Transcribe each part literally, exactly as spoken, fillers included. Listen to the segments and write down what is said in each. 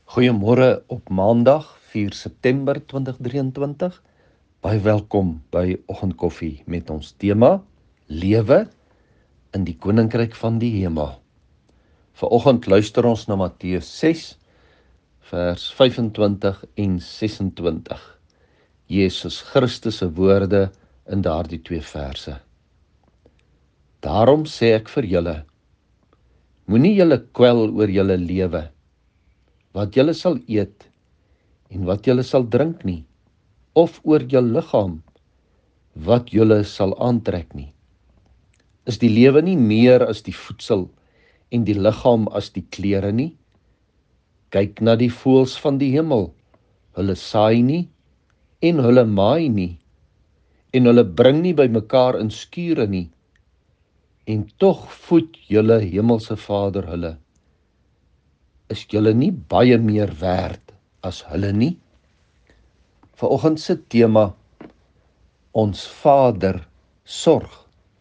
Goeiemôre op Maandag vier September tweeduisend drieëntwintig. Baie welkom by Oggendkoffie met ons tema Lewe in die Koninkryk van die Hemel. Vanoggend luister ons na Matteus ses vers vyfentwintig en sesentwintig. Jesus Christus se woorde in daardie twee verse. Daarom sê ek vir julle, moenie julle kwel oor julle lewe, wat julle sal eet en wat julle sal drink nie, of oor julle liggaam, wat julle sal aantrek nie. Is die lewe nie meer as die voedsel en die liggaam as die klere nie? Kyk na die voëls van die hemel, hulle saai nie en hulle maai nie, en hulle bring nie bymekaar in skure nie, en tog voed julle hemelse Vader hulle. Is julle nie baie meer werd as hulle nie? Vanoggend se tema, ons Vader sorg.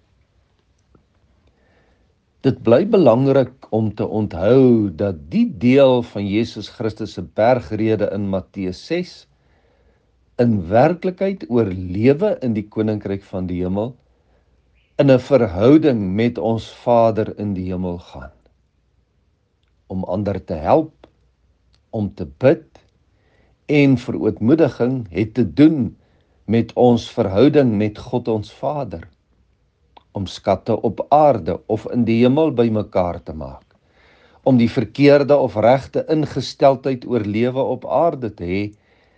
Dit bly belangrik om te onthou dat die deel van Jesus Christus se bergrede in Matteus ses in werklikheid oor lewe in die Koninkryk van die Hemel in 'n verhouding met ons Vader in die hemel gaan. Om ander te help, om te bid en verootmoediging het te doen met ons verhouding met God ons Vader. Om skatte op aarde of in die hemel bymekaar te maak. Om die verkeerde of regte ingesteldheid oor lewe op aarde te hê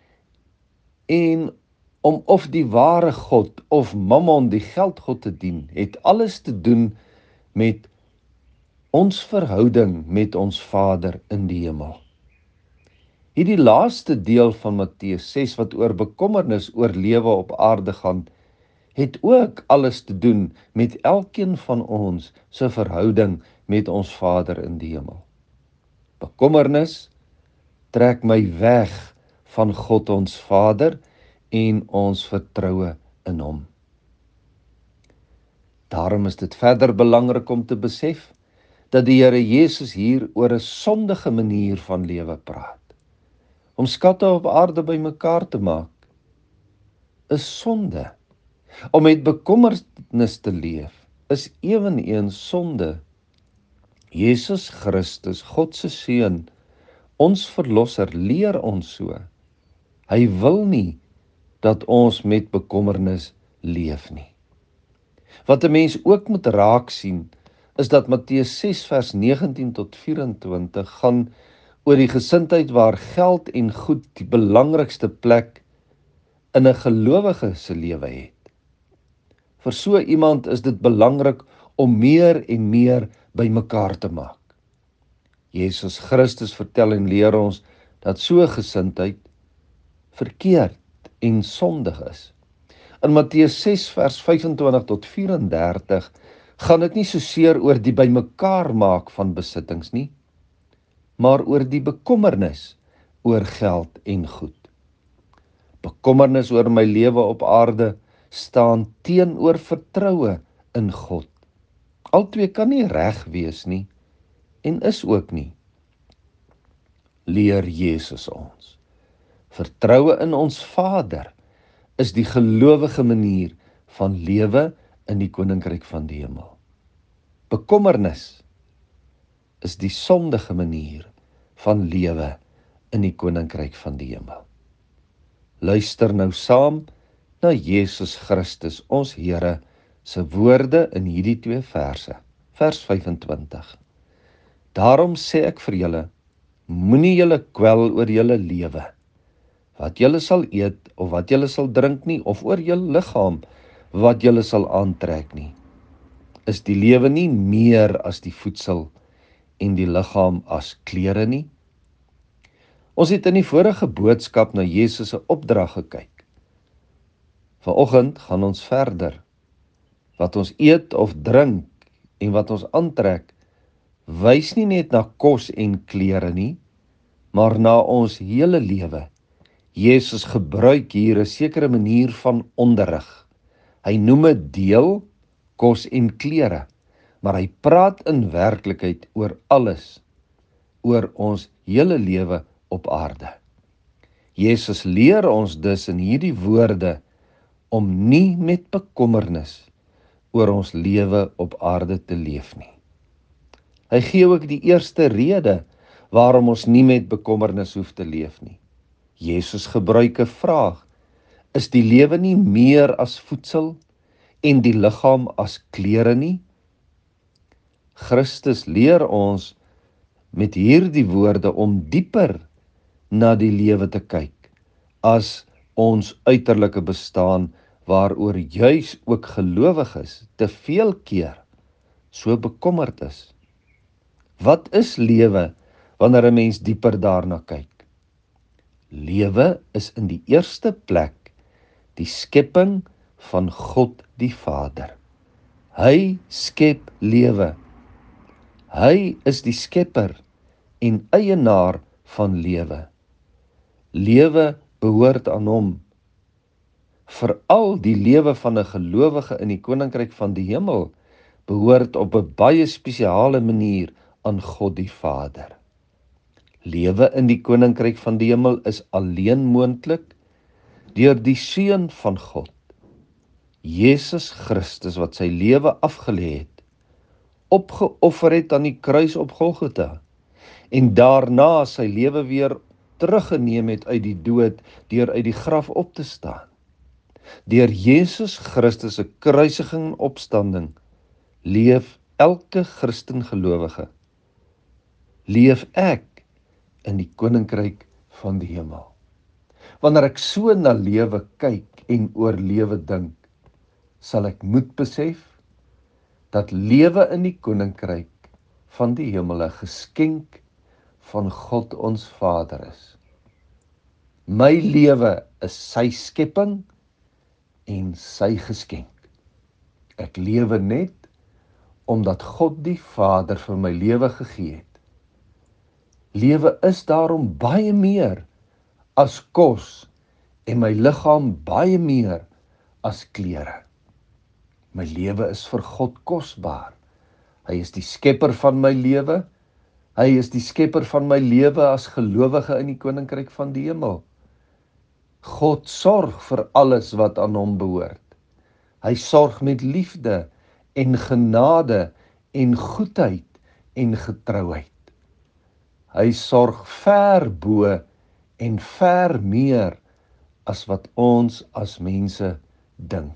en om of die ware God of Mammon die geldgod te dien, het alles te doen met ons verhouding met ons Vader in die hemel. Hierdie laaste deel van Matteus ses wat oor bekommernis oor lewe op aarde gaan, het ook alles te doen met elkeen van ons se verhouding met ons Vader in die hemel. Bekommernis trek my weg van God ons Vader en ons vertroue in hom. Daarom is dit verder belangrik om te besef dat die Here Jesus hier oor 'n sondige manier van lewe praat. Om skatte op aarde bymekaar te maak is sonde. Om met bekommernis te leef is eweneens sonde. Jesus Christus, God se Seun, ons Verlosser, leer ons so. Hy wil nie dat ons met bekommernis leef nie. Wat 'n mens ook moet raak sien, is dat Matteus ses vers negentien tot vyf-en-twintig gaan oor die gesindheid waar geld en goed die belangrikste plek in 'n gelowige se lewe het. Vir so iemand is dit belangrik om meer en meer bymekaar te maak. Jesus Christus vertel en leer ons dat so gesindheid verkeerd en sondig is. In Matteus ses vers vyfentwintig tot vyf-en-dertig gaan dit nie soseer oor die bymekaar maak van besittings nie, maar oor die bekommernis oor geld en goed. Bekommernis oor my lewe op aarde staan teenoor vertroue in God. Albei kan nie reg wees nie en is ook nie. Leer Jesus ons. Vertroue in ons Vader is die gelowige manier van lewe in die Koninkryk van die Hemel. Bekommernis is die sondige manier van lewe in die Koninkryk van die Hemel. Luister nou saam na Jesus Christus, ons Here, se woorde in hierdie twee verse, vers vyfentwintig. Daarom sê ek vir julle, moenie julle kwel oor julle lewe, wat julle sal eet of wat julle sal drink nie, of oor julle liggaam, wat julle sal aantrek nie. Is die lewe nie meer as die voedsel en die liggaam as klere nie? Ons het in die vorige boodskap na Jesus se opdrag gekyk. Vanoggend gaan ons verder. Wat ons eet of drink en wat ons aantrek, wys nie net na kos en klere nie, maar na ons hele lewe. Jesus gebruik hier 'n sekere manier van onderrig. Hy noem dit deel, kos en klere, maar hy praat in werklikheid oor alles, oor ons hele lewe op aarde. Jesus leer ons dus in hierdie woorde om nie met bekommernis oor ons lewe op aarde te leef nie. Hy gee ook die eerste rede waarom ons nie met bekommernis hoef te leef nie. Jesus gebruik 'n vraag: is die lewe nie meer as voedsel en die liggaam as klere nie? Christus leer ons met hierdie woorde om dieper na die lewe te kyk as ons uiterlike bestaan, waaroor juis ook gelowiges te veel keer so bekommerd is. Wat is lewe wanneer 'n mens dieper daarna kyk? Lewe is in die eerste plek die skepping van God die Vader. Hy skep lewe. Hy is die skepper en eienaar van lewe. Lewe behoort aan hom. Veral die lewe van 'n gelowige in die koninkryk van die hemel behoort op 'n baie spesiale manier aan God die Vader. Lewe in die koninkryk van die hemel is alleen moontlik deur die Seun van God, Jesus Christus, wat sy lewe afgelê het, opgeoffer het aan die kruis op Golgotha, en daarna sy lewe weer teruggeneem het uit die dood deur uit die graf op te staan. Deur Jesus Christus se kruisiging en opstanding leef elke Christen gelowige. Leef ek in die koninkryk van die hemel. Wanneer ek so na lewe kyk en oor lewe dink, sal ek moet besef dat lewe in die koninkryk van die hemel 'n geskenk van God ons Vader is. My lewe is sy skepping en sy geskenk. Ek lewe net omdat God die Vader vir my lewe gegee het. Lewe is daarom baie meer as kos en my liggaam baie meer as klere. My lewe is vir God kosbaar. Hy is die skepper van my lewe. Hy is die skepper van my lewe as gelowige in die koninkryk van die hemel. God sorg vir alles wat aan hom behoort. Hy sorg met liefde en genade en goedheid en getrouheid. Hy sorg ver bo en ver meer as wat ons as mense dink.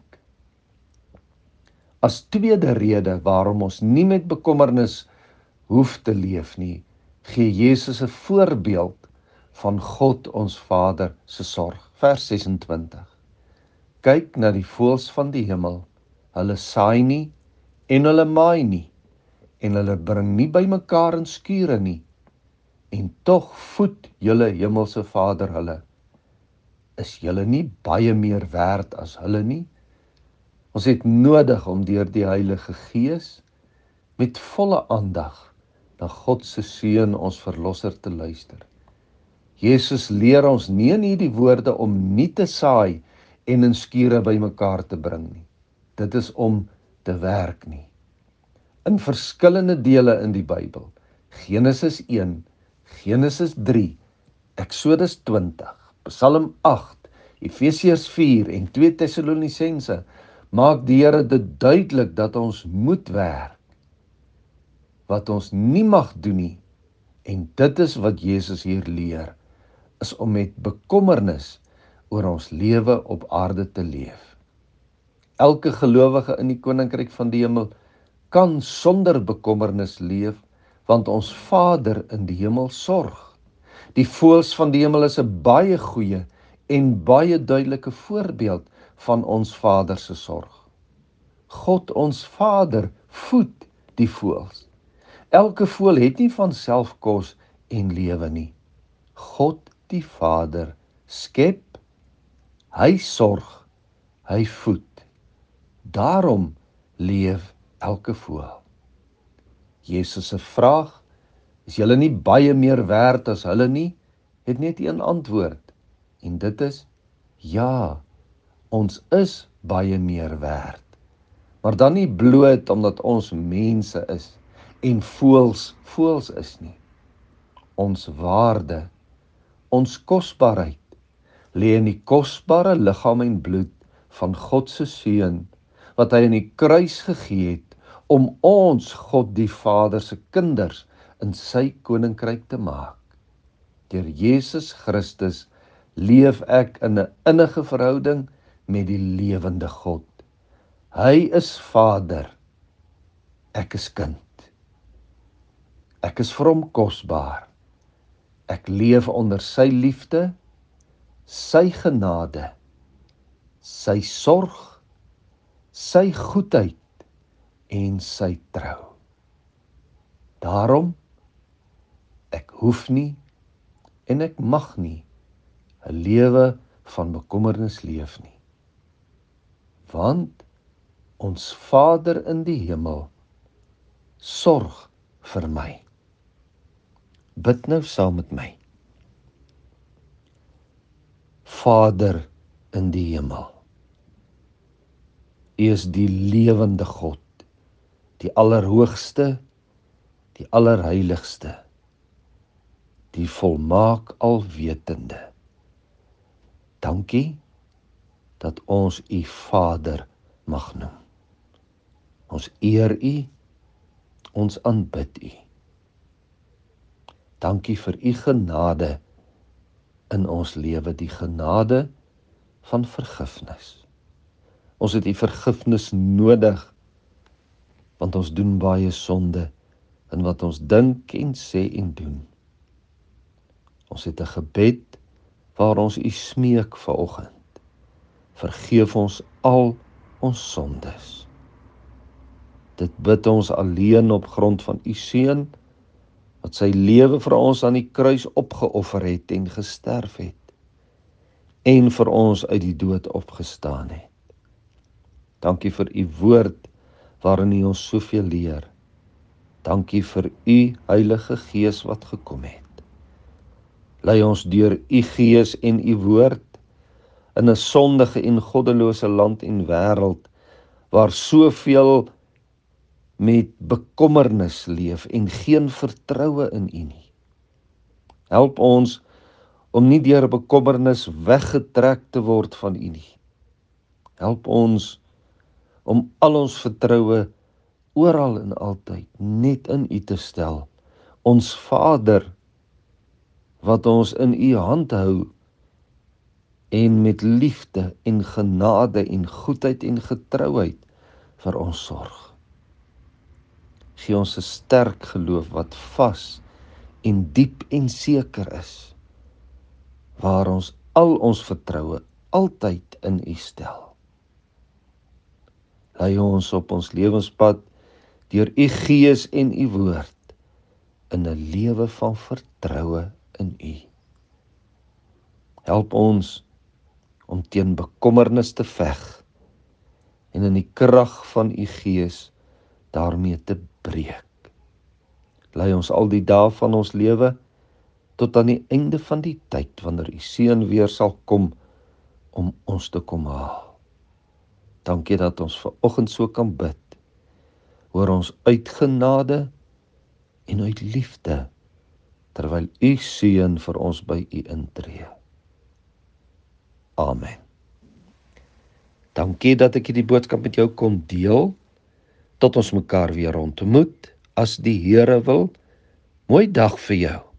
As tweede rede waarom ons nie met bekommernis hoef te leef nie, gee Jesus 'n voorbeeld van God ons Vader se sorg. Vers ses-en-twintig. Kyk na die voëls van die hemel. Hulle saai nie en hulle maai nie en hulle bring nie bymekaar in skure nie. En tog voed julle hemelse Vader hulle. Is julle nie baie meer werd as hulle nie? Ons het nodig om deur die Heilige Gees met volle aandag na God se Seun, ons Verlosser, te luister. Jesus leer ons nie in hierdie woorde om nie te saai en in skure bymekaar te bring nie. Dit is om te werk nie. In verskillende dele in die Bybel, Genesis een, Genesis drie, Exodus twintig, Psalm agt, Efesiërs vier en twee Tessalonisense, maak die Here dit duidelik dat ons moet werk. Wat ons nie mag doen nie, en dit is wat Jesus hier leer, is om met bekommernis oor ons lewe op aarde te leef. Elke gelowige in die koninkryk van die hemel kan sonder bekommernis leef, want ons Vader in die hemel sorg. Die voëls van die hemel is 'n baie goeie en baie duidelike voorbeeld van ons Vader se sorg. God ons Vader voed die voëls. Elke voël het nie van self kos en lewe nie. God die Vader skep, hy sorg, hy voed. Daarom leef elke voël. Jesus se vraag, is julle nie baie meer werd as hulle nie, het net een antwoord, en dit is, ja, ons is baie meer werd. Maar dan nie bloot omdat ons mense is, en voëls, voëls is nie. Ons waarde, Ons kosbaarheid lê in die kosbare liggaam en bloed van God se Seun, wat hy in die kruis gegee het, om ons, God die Vader se kinders, in sy koninkryk te maak. Deur Jesus Christus leef ek in 'n innige verhouding met die lewende God. Hy is Vader, ek is kind. Ek is vir hom kosbaar. Ek leef onder sy liefde, sy genade, sy sorg, sy goedheid en sy trou. Daarom, ek hoef nie en ek mag nie 'n lewe van bekommernis leef nie. Want ons Vader in die hemel sorg vir my. Bid nou saam met my. Vader in die hemel, U is die lewende God, die allerhoogste, die allerheiligste, die volmaak alwetende. Dankie dat ons U Vader mag noem. Ons eer U, ons aanbid U. Dankie vir U genade in ons lewe, die genade van vergifnis. Ons het U vergifnis nodig, want ons doen baie sonde in wat ons dink en sê en doen. Ons het 'n gebed waar ons U smeek vanoggend. Vergeef ons al ons sondes. Dit bid ons alleen op grond van U Seun, wat sy lewe vir ons aan die kruis opgeoffer het en gesterf het, en vir ons uit die dood opgestaan het. Dankie vir U woord, waarin U ons soveel leer. Dankie vir U Heilige Gees wat gekom het. Lei ons deur U Gees en U woord in 'n sondige en goddelose land en wêreld, waar soveel met bekommernis leef en geen vertroue in U nie. Help ons om nie deur bekommernis weggetrek te word van U nie. Help ons om al ons vertroue oral en altyd net in U te stel, ons Vader, wat ons in U hand hou en met liefde en genade en goedheid en getrouheid vir ons sorg. Gee ons 'n sterk geloof wat vas en diep en seker is, waar ons al ons vertroue altyd in U stel. Lei ons op ons lewenspad deur U Gees en U woord in 'n lewe van vertroue in U. Help ons om teen bekommernis te veg en in die krag van U Gees daarmee te breek. Lei ons al die dae van ons lewe tot aan die einde van die tyd, wanneer U Seun weer sal kom om ons te kom haal. Dankie dat ons vanoggend so kan bid, hoor ons uit genade en uit liefde, terwyl U Seun vir ons by U intree. Amen. Dankie dat ek hierdie boodskap met jou kon deel. Tot ons mekaar weer ontmoet, as die Here wil. Mooi dag vir jou.